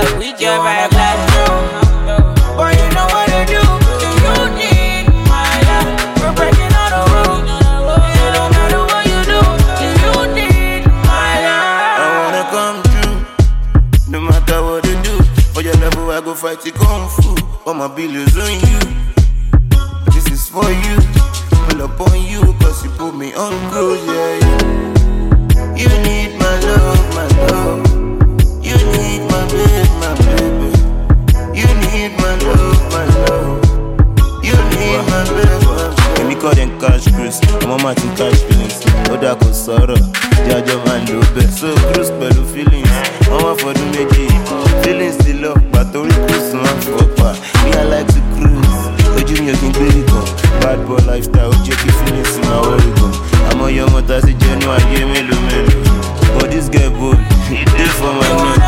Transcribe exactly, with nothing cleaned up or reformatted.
but we get vibe like boy, you know what to do. You need my love. We're breaking all the rules. It don't matter what you do. You need my love. I wanna come true, no matter what they do. For your level, I go fight the kung fu. All my billions on you. This is for you. Pull up on you, cause you put me on cruise, yeah, yeah. You need my love, my love. You need my baby, my baby. You need my love, my love. You need my baby, my baby. Let me call them cash cruise. I'm on my team cash feelings. Oda ko soro, Jajo man do best. So cruise pẹ̀lú feelings. Mama for the méjì. Feelings still up, but only cruise man for pa. Me I like to cruise. Ojú mi ò kí n gbé nìkan. Bad boy lifestyle, ojú kí feelings in my worry gan. Àmọ́ yọmọ ta sí jẹ́ ní ayé mélòó mélòó. But this girl boy, he dey for my neck.